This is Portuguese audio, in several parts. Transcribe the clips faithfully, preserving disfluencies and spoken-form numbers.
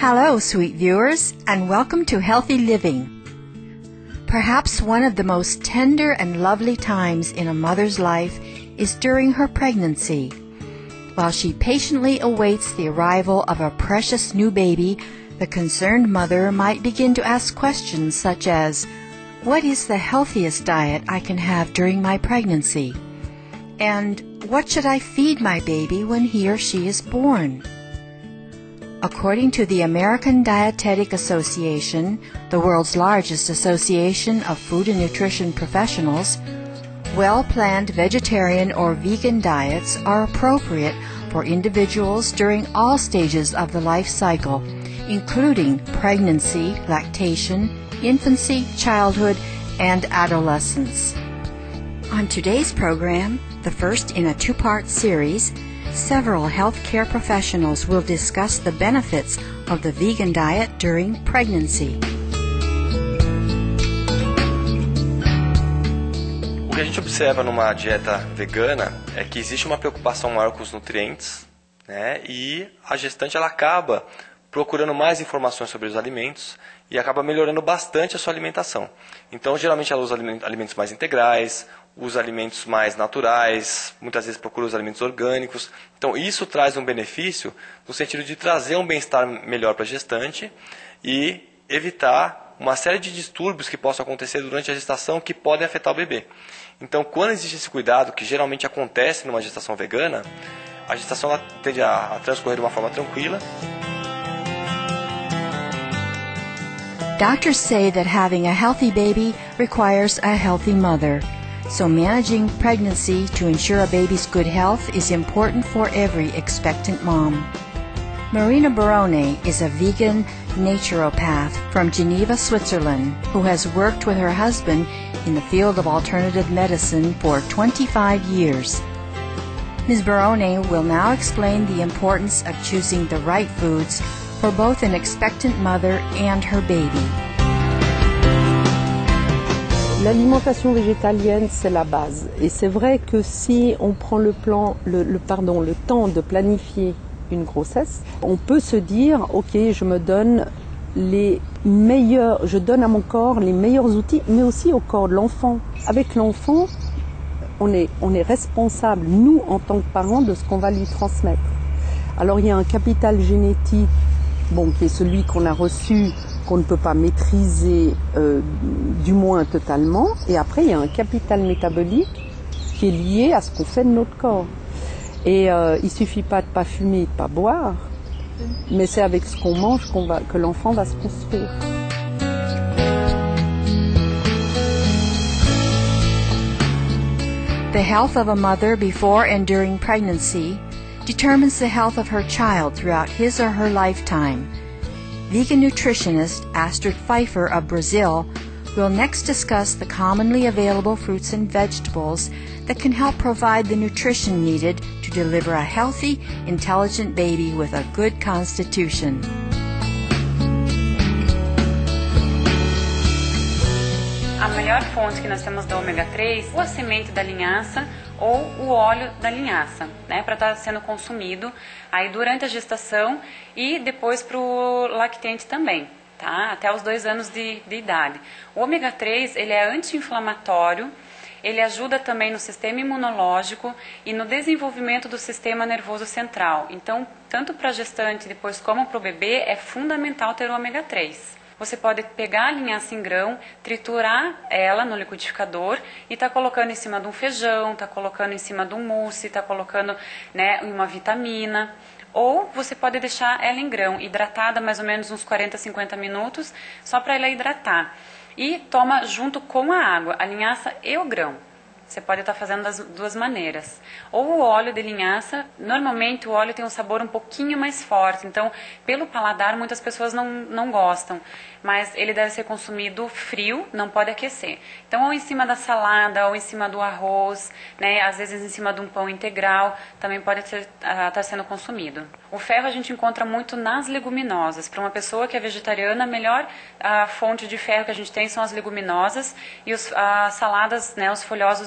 Hello, sweet viewers, and welcome to Healthy Living. Perhaps one of the most tender and lovely times in a mother's life is during her pregnancy. While she patiently awaits the arrival of a precious new baby, the concerned mother might begin to ask questions such as, what is the healthiest diet I can have during my pregnancy? And what should I feed my baby when he or she is born? According to the American Dietetic Association, the world's largest association of food and nutrition professionals, well-planned vegetarian or vegan diets are appropriate for individuals during all stages of the life cycle, including pregnancy, lactation, infancy, childhood, and adolescence. On today's program, the first in a two-part series, several healthcare professionals will discuss the benefits of the vegan diet during pregnancy. O que a gente observa numa dieta vegana é que existe uma preocupação maior com os nutrientes, né? E a gestante ela acaba procurando mais informações sobre os alimentos e acaba melhorando bastante a sua alimentação. Então, geralmente ela usa alimentos mais integrais, usa alimentos mais naturais, muitas vezes procura os alimentos orgânicos. Então, isso traz um benefício no sentido de trazer um bem-estar melhor para a gestante e evitar uma série de distúrbios que possam acontecer durante a gestação que podem afetar o bebê. Então, quando existe esse cuidado, que geralmente acontece numa gestação vegana, a gestação ela tende a, a transcorrer de uma forma tranquila. Doctors say that having a healthy baby requires a healthy mother. So managing pregnancy to ensure a baby's good health is important for every expectant mom. Marina Barone is a vegan naturopath from Geneva, Switzerland, who has worked with her husband in the field of alternative medicine for twenty-five years. Miz Barone will now explain the importance of choosing the right foods for both an expectant mother and her baby. L'alimentation végétalienne, c'est la base. Et c'est vrai que si on prend le, plan, le, le, pardon, le temps de planifier une grossesse, on peut se dire, ok, je me donne les meilleurs, je donne à mon corps les meilleurs outils, mais aussi au corps de l'enfant. Avec l'enfant, on est, on est responsable, nous, en tant que parents, de ce qu'on va lui transmettre. Alors il y a un capital génétique, bon, qui est celui qu'on a reçu, qu'on ne peut pas maîtriser, euh, du moins totalement. Et après, il y a un capital métabolique qui est lié à ce qu'on fait de notre corps. Et euh, il ne suffit pas de ne pas fumer et de ne pas boire, mais c'est avec ce qu'on mange qu'on va, que l'enfant va se construire. The health of a mother before and during pregnancy determines the health of her child throughout his or her lifetime. Vegan nutritionist Astrid Pfeiffer of Brazil will next discuss the commonly available fruits and vegetables that can help provide the nutrition needed to deliver a healthy, intelligent baby with a good constitution. A melhor fonte que nós temos do ômega três, ou a semente da linhaça ou o óleo da linhaça, né, para estar sendo consumido aí durante a gestação e depois para o lactente também, tá? Até os dois anos de, de idade. O ômega três ele é anti-inflamatório, ele ajuda também no sistema imunológico e no desenvolvimento do sistema nervoso central. Então, tanto para a gestante depois como para o bebê, é fundamental ter o ômega três. Você pode pegar a linhaça em grão, triturar ela no liquidificador e tá colocando em cima de um feijão, tá colocando em cima de um mousse, tá colocando, né, uma vitamina. Ou você pode deixar ela em grão, hidratada mais ou menos uns quarenta, cinquenta minutos, só para ela hidratar. E toma junto com a água, a linhaça e o grão. Você pode estar fazendo das duas maneiras. Ou o óleo de linhaça, normalmente o óleo tem um sabor um pouquinho mais forte, então pelo paladar muitas pessoas não, não gostam, mas ele deve ser consumido frio, não pode aquecer. Então ou em cima da salada, ou em cima do arroz, né, às vezes em cima de um pão integral, também pode estar uh, sendo consumido. O ferro a gente encontra muito nas leguminosas. Para uma pessoa que é vegetariana, a melhor uh, fonte de ferro que a gente tem são as leguminosas e os, as saladas, né, os folhosos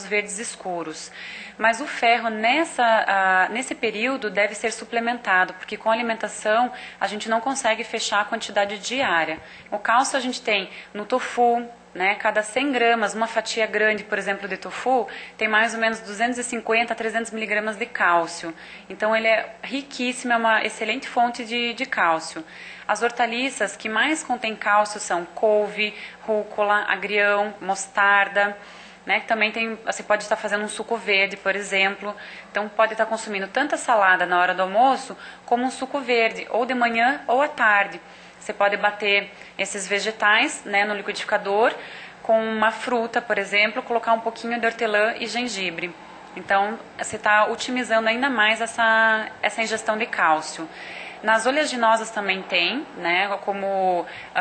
verdes escuros. Mas o ferro nessa, uh, nesse período deve ser suplementado, porque com a alimentação a gente não consegue fechar a quantidade diária. O cálcio a gente tem no tofu, né? Cada cem gramas, uma fatia grande, por exemplo, de tofu, tem mais ou menos duzentos e cinquenta a trezentos miligramas de cálcio. Então ele é riquíssimo, é uma excelente fonte de, de cálcio. As hortaliças que mais contêm cálcio são couve, rúcula, agrião, mostarda, né, que também tem, você pode estar fazendo um suco verde, por exemplo. Então pode estar consumindo tanto a salada na hora do almoço, como um suco verde, ou de manhã ou à tarde. Você pode bater esses vegetais, né, no liquidificador com uma fruta, por exemplo, colocar um pouquinho de hortelã e gengibre. Então você está otimizando ainda mais essa, essa ingestão de cálcio. Nas oleaginosas também tem, né, como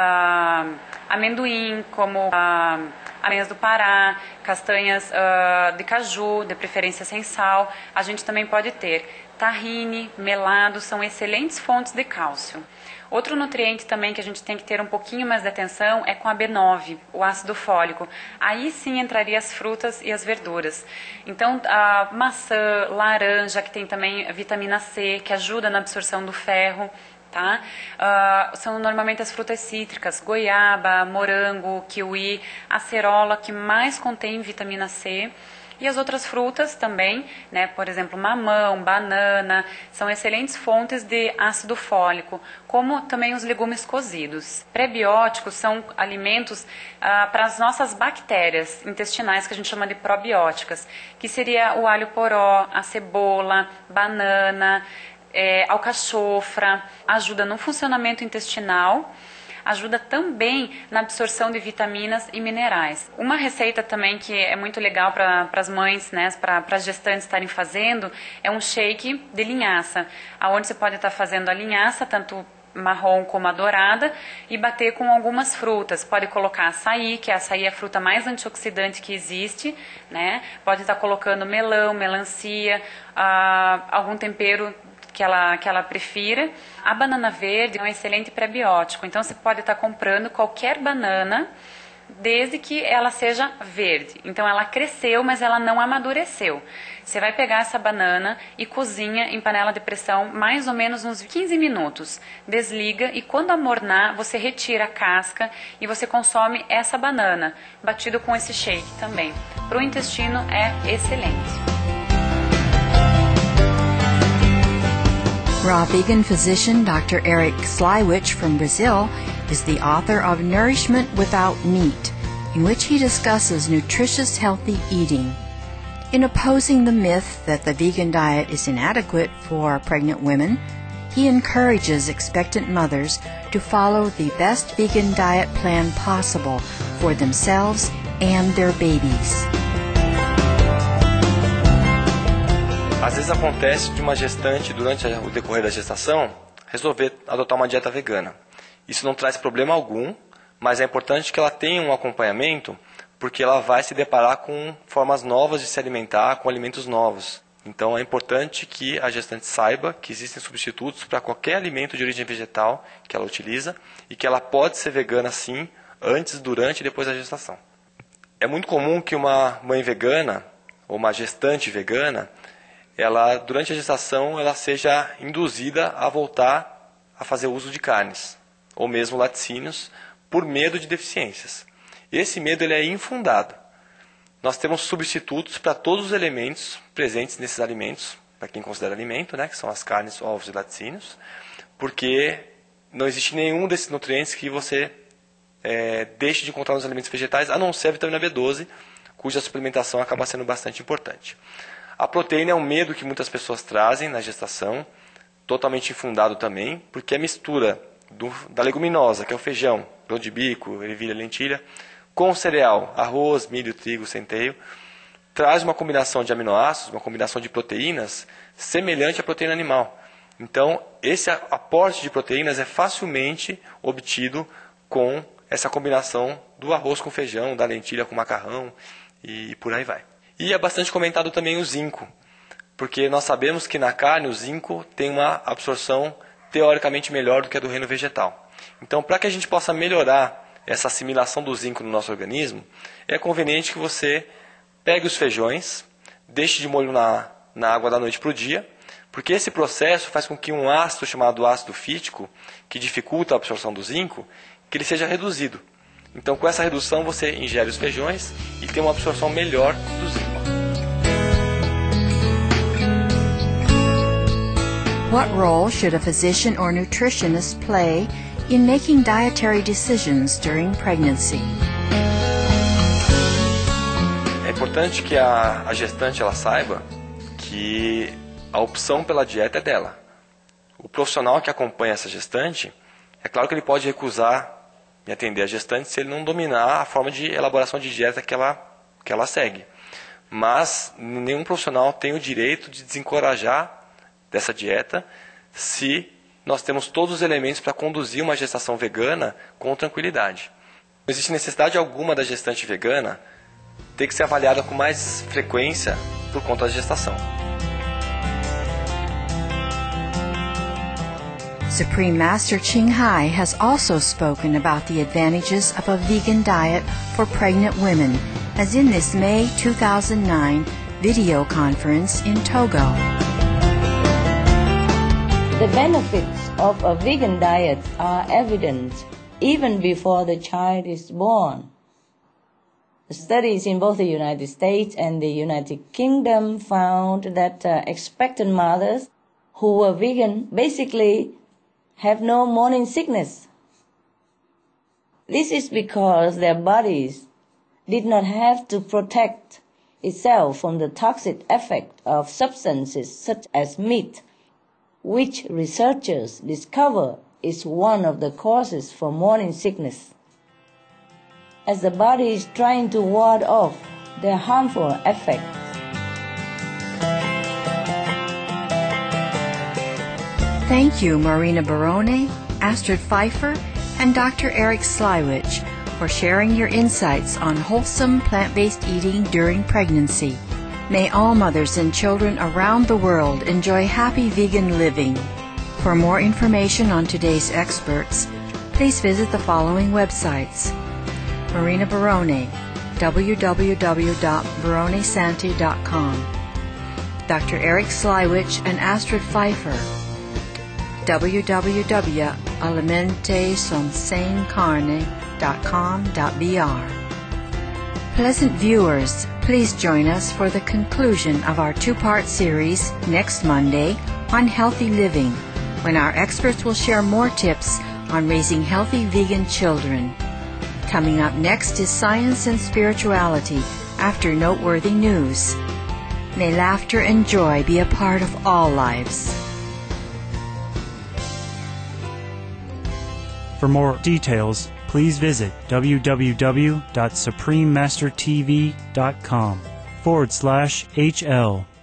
ah, amendoim, como ah, castanhas do Pará, castanhas ah, de caju, de preferência sem sal. A gente também pode ter tahine, melado, são excelentes fontes de cálcio. Outro nutriente também que a gente tem que ter um pouquinho mais de atenção é com a B nove, o ácido fólico. Aí sim entraria as frutas e as verduras. Então, a maçã, laranja, que tem também vitamina C, que ajuda na absorção do ferro. Tá? Uh, são normalmente as frutas cítricas, goiaba, morango, kiwi, acerola, que mais contém vitamina C. E as outras frutas também, né, por exemplo, mamão, banana, são excelentes fontes de ácido fólico, como também os legumes cozidos. Prebióticos são alimentos ah, para as nossas bactérias intestinais, que a gente chama de probióticas, que seria o alho poró, a cebola, banana, é, alcachofra, ajuda no funcionamento intestinal, ajuda também na absorção de vitaminas e minerais. Uma receita também que é muito legal para as mães, né, para as gestantes estarem fazendo, é um shake de linhaça, onde você pode estar fazendo a linhaça, tanto marrom como a dourada, e bater com algumas frutas. Pode colocar açaí, que a açaí é a fruta mais antioxidante que existe, né? Pode estar colocando melão, melancia, ah, algum tempero que ela, que ela prefira. A banana verde é um excelente prebiótico, então você pode estar comprando qualquer banana, desde que ela seja verde. Então ela cresceu, mas ela não amadureceu. Você vai pegar essa banana e cozinha em panela de pressão mais ou menos uns quinze minutos. Desliga e quando amornar, você retira a casca e você consome essa banana, batido com esse shake também. Para o intestino é excelente. Raw vegan physician Doctor Eric Slywich from Brazil is the author of Nourishment Without Meat, in which he discusses nutritious, healthy eating. In opposing the myth that the vegan diet is inadequate for pregnant women, he encourages expectant mothers to follow the best vegan diet plan possible for themselves and their babies. Às vezes acontece de uma gestante, durante o decorrer da gestação, resolver adotar uma dieta vegana. Isso não traz problema algum, mas é importante que ela tenha um acompanhamento, porque ela vai se deparar com formas novas de se alimentar, com alimentos novos. Então é importante que a gestante saiba que existem substitutos para qualquer alimento de origem vegetal que ela utiliza e que ela pode ser vegana sim, antes, durante e depois da gestação. É muito comum que uma mãe vegana ou uma gestante vegana, ela, durante a gestação, ela seja induzida a voltar a fazer uso de carnes, ou mesmo laticínios, por medo de deficiências. Esse medo ele é infundado. Nós temos substitutos para todos os elementos presentes nesses alimentos, para quem considera alimento, né, que são as carnes, ovos e laticínios, porque não existe nenhum desses nutrientes que você é, deixe de encontrar nos alimentos vegetais, a não ser a vitamina B doze, cuja suplementação acaba sendo bastante importante. A proteína é um medo que muitas pessoas trazem na gestação, totalmente infundado também, porque a mistura do, da leguminosa, que é o feijão, grão de bico, ervilha, lentilha, com cereal, arroz, milho, trigo, centeio, traz uma combinação de aminoácidos, uma combinação de proteínas semelhante à proteína animal. Então, esse aporte de proteínas é facilmente obtido com essa combinação do arroz com feijão, da lentilha com macarrão e por aí vai. E é bastante comentado também o zinco, porque nós sabemos que na carne o zinco tem uma absorção teoricamente melhor do que a do reino vegetal. Então, para que a gente possa melhorar essa assimilação do zinco no nosso organismo, é conveniente que você pegue os feijões, deixe de molho na, na água da noite para o dia, porque esse processo faz com que um ácido chamado ácido fítico, que dificulta a absorção do zinco, que ele seja reduzido. Então, com essa redução, você ingere os feijões e tem uma absorção melhor do zinco. What role should a physician or nutritionist play in making dietary decisions during pregnancy? É importante que a, a gestante ela saiba que a opção pela dieta é dela. O profissional que acompanha essa gestante, é claro que ele pode recusar e atender a gestante se ele não dominar a forma de elaboração de dieta que ela, que ela segue. Mas nenhum profissional tem o direito de desencorajar dessa dieta se nós temos todos os elementos para conduzir uma gestação vegana com tranquilidade. Não existe necessidade alguma da gestante vegana ter que ser avaliada com mais frequência por conta da gestação. Supreme Master Ching Hai has also spoken about the advantages of a vegan diet for pregnant women, as in this May two thousand nine video conference in Togo. The benefits of a vegan diet are evident even before the child is born. Studies in both the United States and the United Kingdom found that uh, expectant mothers who were vegan basically have no morning sickness. This is because their bodies did not have to protect itself from the toxic effect of substances such as meat, which researchers discover is one of the causes for morning sickness, as the body is trying to ward off their harmful effects. Thank you, Marina Barone, Astrid Pfeiffer, and Doctor Eric Slywich for sharing your insights on wholesome plant-based eating during pregnancy. May all mothers and children around the world enjoy happy vegan living. For more information on today's experts, please visit the following websites. Marina Barone, w w w dot barone santi dot com. Doctor Eric Slywich and Astrid Pfeiffer, w w w dot alimente son sane carne dot com dot b r. Pleasant viewers, please join us for the conclusion of our two-part series next Monday on healthy living, when our experts will share more tips on raising healthy vegan children. Coming up next is Science and Spirituality after noteworthy news. May laughter and joy be a part of all lives. For more details, please visit w w w dot supreme master t v dot com forward slash H L.